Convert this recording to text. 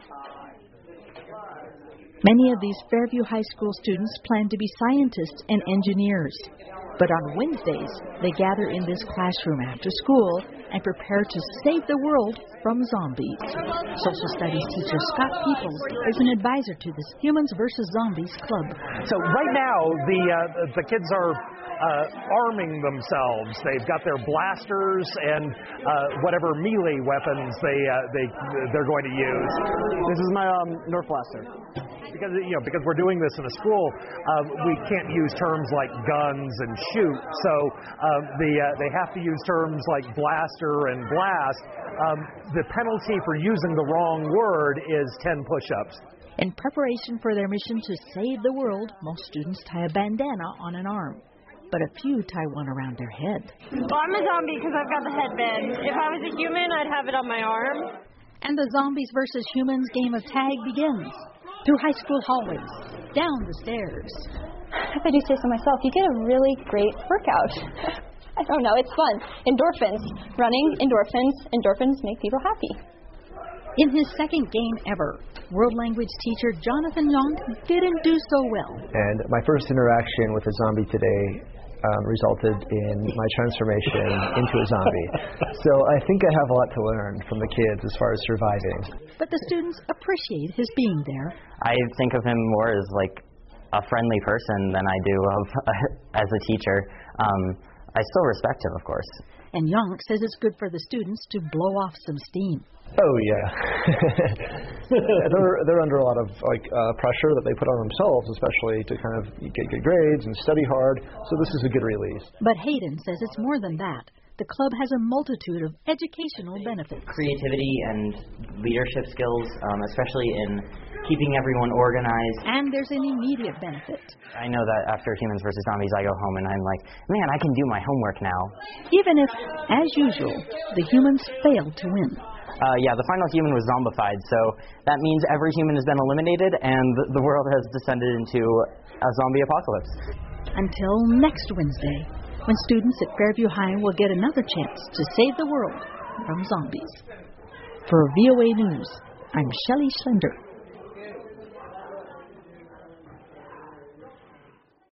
Many of these Fairview High School students plan to be scientists and engineers. But on Wednesdays, they gather in this classroom after school and prepare to save the world from zombies. Social studies teacher Scott Peoples is an advisor to this Humans vs. Zombies club. So right now, the kids are arming themselves. They've got their blasters and whatever melee weapons they're going to use. This is my Nerf blaster. Because we're doing this in a school, we can't use terms like guns and shoot. So they have to use terms like blaster and blast. The penalty for using the wrong word is 10 push-ups. In preparation for their mission to save the world, most students tie a bandana on an arm. But a few tie one around their head. Well, I'm a zombie because I've got the headband. If I was a human, I'd have it on my arm. And the Zombies versus Humans game of tag begins. Through high school hallways, down the stairs. If I do say so myself, you get a really great workout. I don't know, it's fun. Endorphins. Running, endorphins make people happy. In his second game ever, world language teacher Jonathan Young didn't do so well. And my first interaction with a zombie today resulted in my transformation into a zombie. So I think I have a lot to learn from the kids as far as surviving. But the students appreciate his being there. I think of him more as like a friendly person than I do as a teacher. I still respect him, of course. And Young says it's good for the students to blow off some steam. Oh, yeah. They're under a lot of pressure that they put on themselves, especially to kind of get good grades and study hard. So this is a good release. But Hayden says it's more than that. The club has a multitude of educational benefits. Creativity and leadership skills, especially in keeping everyone organized. And there's an immediate benefit. I know that after Humans vs. Zombies, I go home and I'm like, man, I can do my homework now. Even if, as usual, the humans failed to win. The final human was zombified, so that means every human has been eliminated and the world has descended into a zombie apocalypse. Until next Wednesday, when students at Fairview High will get another chance to save the world from zombies. For VOA News, I'm Shelley Schlender.